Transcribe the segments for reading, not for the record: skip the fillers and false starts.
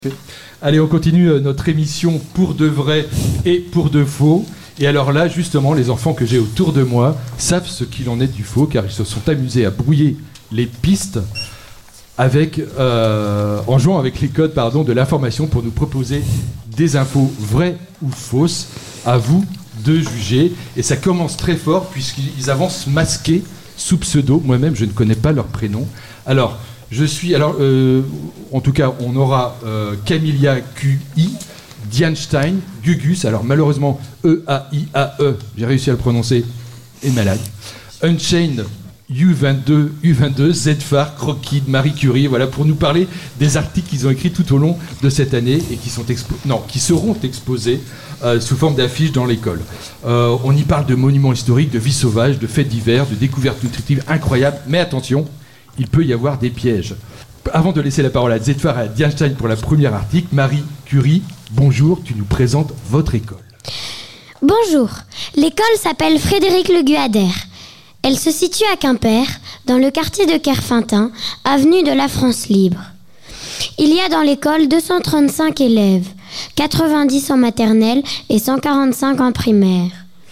Allez, on continue notre émission pour de vrai et pour de faux. Et alors là, justement, les enfants que j'ai autour de moi savent ce qu'il en est du faux, car ils se sont amusés à brouiller les pistes en jouant avec les codes de l'information pour nous proposer des infos vraies ou fausses. À vous de juger. Et ça commence très fort puisqu'ils avancent masqués sous pseudo. Moi-même, je ne connais pas leur prénom. Alors, en tout cas, on aura Camilla QI, Diane Stein, Gugus, alors malheureusement E-A-I-A-E, j'ai réussi à le prononcer, est malade. Unchained, U22, Zfar, Croquid, Marie Curie, voilà, pour nous parler des articles qu'ils ont écrits tout au long de cette année et qui seront exposés sous forme d'affiches dans l'école. On y parle de monuments historiques, de vie sauvage, de faits divers, de découvertes nutritives incroyables, mais attention, il peut y avoir des pièges. Avant de laisser la parole à Zfar et à Diane Stein pour la première article, Marie Curie, bonjour, tu nous présentes votre école. Bonjour, l'école s'appelle Frédéric Le Guyader. Elle se situe à Quimper, dans le quartier de Kerfintin, avenue de la France Libre. Il y a dans l'école 235 élèves, 90 en maternelle et 145 en primaire.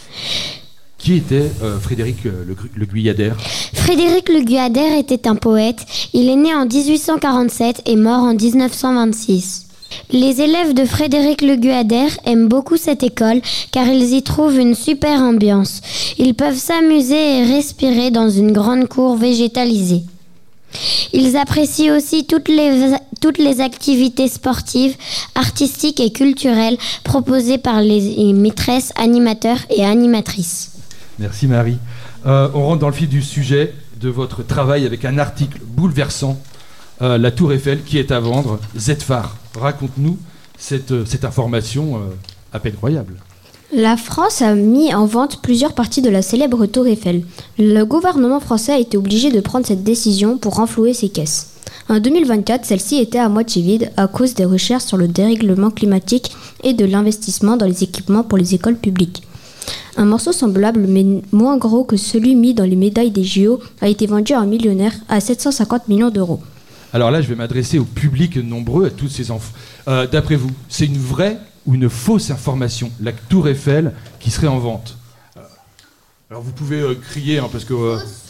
Qui était Frédéric Le Guyader ? Frédéric Le Guyader était un poète. Il est né en 1847 et mort en 1926. Les élèves de Frédéric Le Guyader aiment beaucoup cette école car ils y trouvent une super ambiance. Ils peuvent s'amuser et respirer dans une grande cour végétalisée. Ils apprécient aussi toutes les activités sportives, artistiques et culturelles proposées par les maîtresses, animateurs et animatrices. Merci Marie. On rentre dans le vif du sujet de votre travail avec un article bouleversant, la Tour Eiffel qui est à vendre. Zfar, raconte-nous cette information à peine croyable. La France a mis en vente plusieurs parties de la célèbre Tour Eiffel. Le gouvernement français a été obligé de prendre cette décision pour renflouer ses caisses. En 2024, celle-ci était à moitié vide à cause des recherches sur le dérèglement climatique et de l'investissement dans les équipements pour les écoles publiques. Un morceau semblable mais moins gros que celui mis dans les médailles des JO a été vendu à un millionnaire à 750 millions d'euros. Alors là, je vais m'adresser au public nombreux, à tous ces enfants. D'après vous, c'est une vraie ou une fausse information, la Tour Eiffel qui serait en vente? Alors vous pouvez crier, parce que...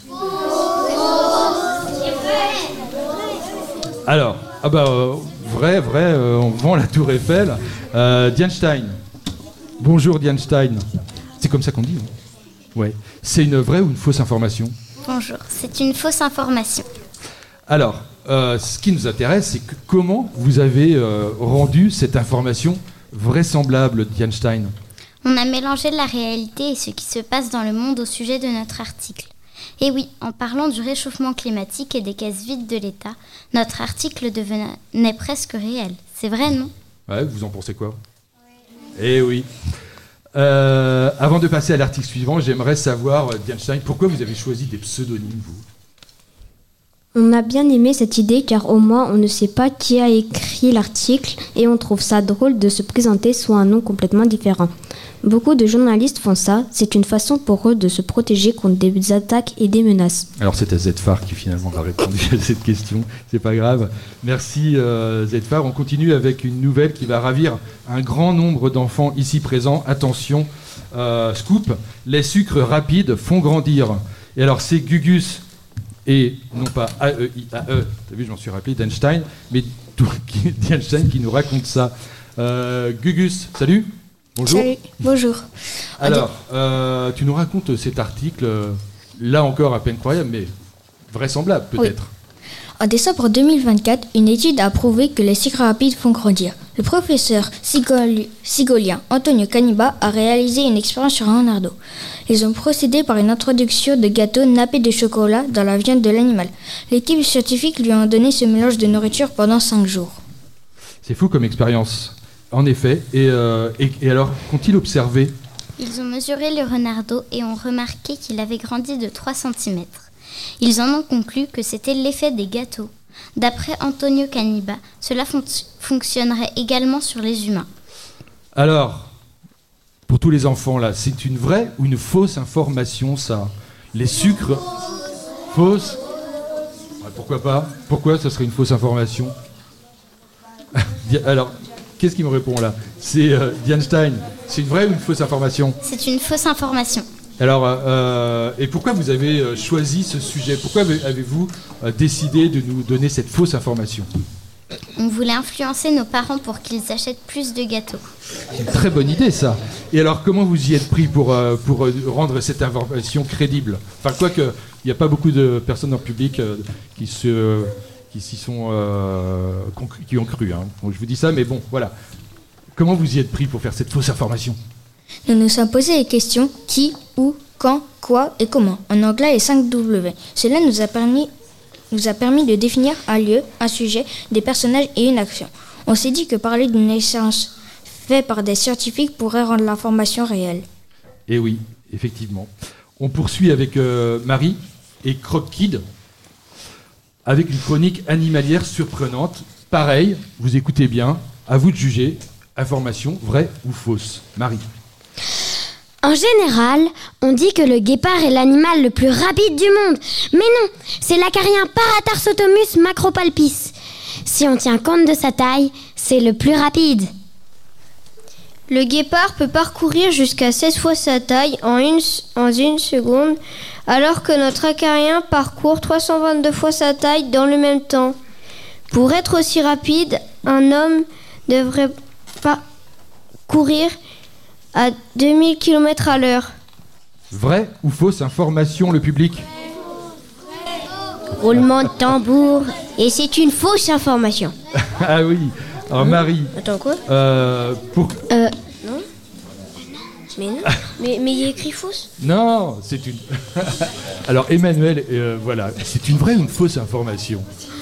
Alors, vrai, on vend la Tour Eiffel. Diane Stein. Bonjour Diane Stein. C'est comme ça qu'on dit, hein? Ouais. C'est une vraie ou une fausse information? Bonjour, c'est une fausse information. Alors, ce qui nous intéresse, c'est comment vous avez rendu cette information vraisemblable, Diane Stein? On a mélangé la réalité et ce qui se passe dans le monde au sujet de notre article. Et oui, en parlant du réchauffement climatique et des caisses vides de l'État, notre article devenait presque réel. C'est vrai, non? Ouais, vous en pensez quoi? Eh oui. Avant de passer à l'article suivant, j'aimerais savoir, Diane Stein, pourquoi vous avez choisi des pseudonymes, vous? On a bien aimé cette idée car au moins on ne sait pas qui a écrit l'article et on trouve ça drôle de se présenter sous un nom complètement différent. Beaucoup de journalistes font ça, c'est une façon pour eux de se protéger contre des attaques et des menaces. Alors c'était Zfar qui finalement a répondu à cette question, c'est pas grave. Merci Zfar, on continue avec une nouvelle qui va ravir un grand nombre d'enfants ici présents. Attention, scoop, les sucres rapides font grandir. Et alors c'est Gugus et non pas A-E-I-A-E, t'as vu, je m'en suis rappelé, d'Einstein, mais Diane Stein qui nous raconte ça. Gugus, salut. Bonjour. Salut, bonjour. Alors, tu nous racontes cet article, là encore à peine croyable, mais vraisemblable peut-être. Oui. En décembre 2024, une étude a prouvé que les sucres rapides font grandir. Le professeur sigolien Antonio Caniba a réalisé une expérience sur un renardeau. Ils ont procédé par une introduction de gâteaux nappés de chocolat dans la viande de l'animal. L'équipe scientifique lui a donné ce mélange de nourriture pendant 5 jours. C'est fou comme expérience, en effet. Et alors, qu'ont-ils observé? Ils ont mesuré le renardeau et ont remarqué qu'il avait grandi de 3 cm. Ils en ont conclu que c'était l'effet des gâteaux. D'après Antonio Caniba, cela fonctionnerait également sur les humains. Alors, pour tous les enfants là, c'est une vraie ou une fausse information ça? Les sucres fausses? Pourquoi pas? Pourquoi ça serait une fausse information? Alors, qu'est-ce qui me répond là? C'est Diane Stein. C'est une vraie ou une fausse information? C'est une fausse information. Alors, et pourquoi vous avez choisi ce sujet? Pourquoi avez-vous décidé de nous donner cette fausse information? On voulait influencer nos parents pour qu'ils achètent plus de gâteaux. C'est une très bonne idée, ça. Et alors, comment vous y êtes pris pour rendre cette information crédible? Enfin, quoique, il n'y a pas beaucoup de personnes en public qui ont cru. Hein. Bon, je vous dis ça, mais bon, voilà. Comment vous y êtes pris pour faire cette fausse information? Nous nous sommes posé les questions qui, où, quand, quoi et comment. En anglais, les 5 W. Cela nous a permis de définir un lieu, un sujet, des personnages et une action. On s'est dit que parler d'une naissance faite par des scientifiques pourrait rendre l'information réelle. Eh oui, effectivement. On poursuit avec Marie et Croc Kid, avec une chronique animalière surprenante. Pareil, vous écoutez bien, à vous de juger. Information vraie ou fausse? Marie. En général, on dit que le guépard est l'animal le plus rapide du monde. Mais non, c'est l'acarien Paratarsotomus macropalpis. Si on tient compte de sa taille, c'est le plus rapide. Le guépard peut parcourir jusqu'à 16 fois sa taille en une seconde, alors que notre acarien parcourt 322 fois sa taille dans le même temps. Pour être aussi rapide, un homme devrait courir à 2000 km à l'heure. Vraie ou fausse information, le public? Roulement de tambour. Et c'est une fausse information. Ah oui. Alors Marie. Attends, quoi? Non. Mais non. Mais il y a écrit fausse. Non, c'est une... Alors Emmanuel, voilà. C'est une vraie ou une fausse information?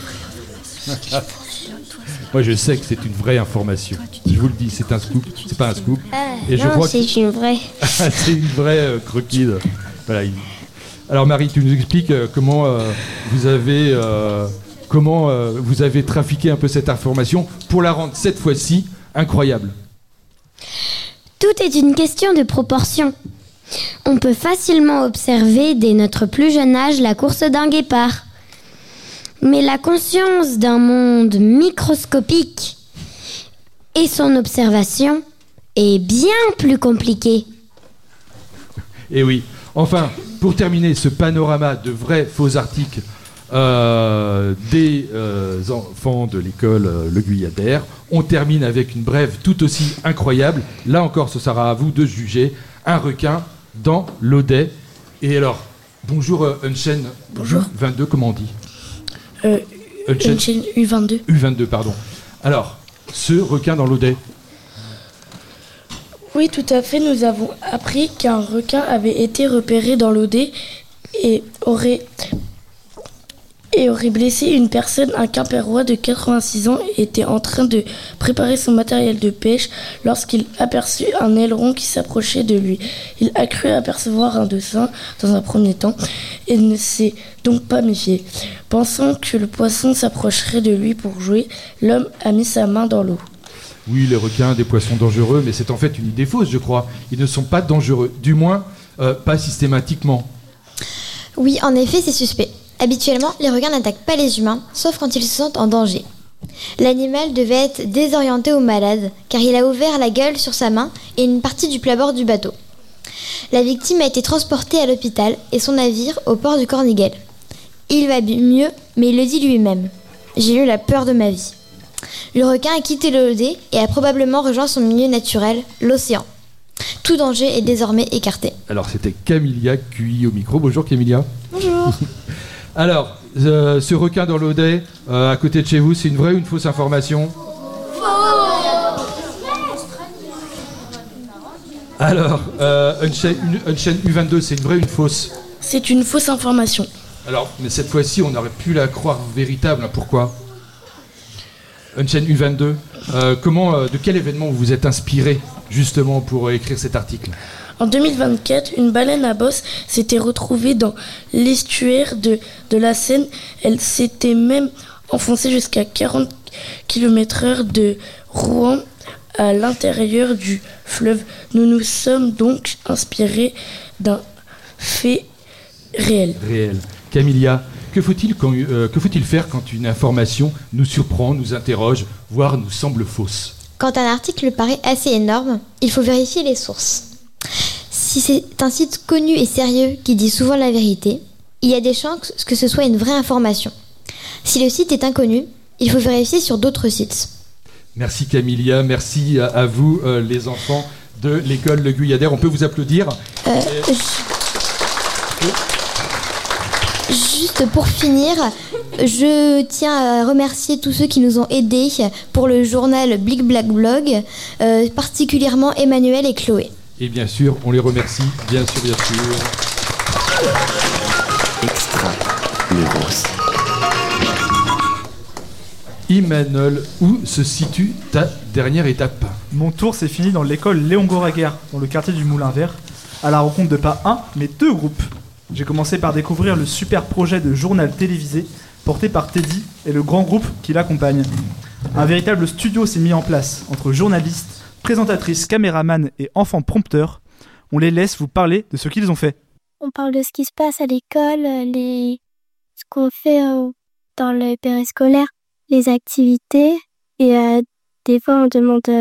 Moi, je sais que c'est une vraie information. Je vous le dis, c'est un scoop. C'est pas un scoop. Et je crois c'est une vraie. C'est une vraie croquide. Voilà. Alors, Marie, tu nous expliques comment vous avez trafiqué un peu cette information pour la rendre cette fois-ci incroyable. Tout est une question de proportion. On peut facilement observer dès notre plus jeune âge la course d'un guépard. Mais la conscience d'un monde microscopique et son observation est bien plus compliquée. Et oui. Enfin, pour terminer ce panorama de vrais faux articles des enfants de l'école Le Guyadère, on termine avec une brève tout aussi incroyable. Là encore, ce sera à vous de juger. Un requin dans l'Audet. Et alors, bonjour Unchen. Bonjour. 22, comment on dit? Unchen U22. U22, pardon. Alors, ce requin dans l'Audet. Oui, tout à fait. Nous avons appris qu'un requin avait été repéré dans l'Audet et aurait blessé une personne. Un Quimpérois de 86 ans était en train de préparer son matériel de pêche lorsqu'il aperçut un aileron qui s'approchait de lui. Il a cru apercevoir un dauphin dans un premier temps et ne s'est donc pas méfié. Pensant que le poisson s'approcherait de lui pour jouer, l'homme a mis sa main dans l'eau. Oui, les requins, des poissons dangereux, mais c'est en fait une idée fausse, je crois. Ils ne sont pas dangereux, du moins pas systématiquement. Oui, en effet, c'est suspect. Habituellement, les requins n'attaquent pas les humains, sauf quand ils se sentent en danger. L'animal devait être désorienté ou malade, car il a ouvert la gueule sur sa main et une partie du plat-bord du bateau. La victime a été transportée à l'hôpital et son navire au port du Corniguel. Il va mieux, mais il le dit lui-même. J'ai eu la peur de ma vie. Le requin a quitté l'Audet et a probablement rejoint son milieu naturel, l'océan. Tout danger est désormais écarté. Alors, c'était Camilia QI au micro. Bonjour Camilia. Bonjour. Alors, ce requin dans l'Audet, à côté de chez vous, c'est une vraie ou une fausse information? Alors, Unchen U22, c'est une vraie ou une fausse? C'est une fausse information. Alors, mais cette fois-ci, on aurait pu la croire véritable. Pourquoi? Unchen U22, de quel événement vous vous êtes inspiré justement pour écrire cet article? En 2024, une baleine à bosse s'était retrouvée dans l'estuaire de la Seine. Elle s'était même enfoncée jusqu'à 40 km/h de Rouen à l'intérieur du fleuve. Nous nous sommes donc inspirés d'un fait réel. Camilia, que faut-il faire quand une information nous surprend, nous interroge, voire nous semble fausse ? Quand un article paraît assez énorme, il faut vérifier les sources. Si c'est un site connu et sérieux qui dit souvent la vérité, il y a des chances que ce soit une vraie information. Si le site est inconnu, il faut vérifier sur d'autres sites. Merci Camilia, merci à vous les enfants de l'école Le Guyadère. On peut vous applaudir. Juste pour finir, je tiens à remercier tous ceux qui nous ont aidés pour le journal Blic Black Blog, particulièrement Emmanuel et Chloé. Et bien sûr, on les remercie, bien sûr. Extra Levos. Emmanuel, où se situe ta dernière étape ? Mon tour s'est fini dans l'école Léon Goraguer, dans le quartier du Moulin Vert, à la rencontre de pas un, mais deux groupes. J'ai commencé par découvrir le super projet de journal télévisé porté par Teddy et le grand groupe qui l'accompagne. Un véritable studio s'est mis en place entre journalistes, présentatrices, caméramans et enfants prompteurs. On les laisse vous parler de ce qu'ils ont fait. On parle de ce qui se passe à l'école, ce qu'on fait dans le périscolaire, les activités, et des fois on demande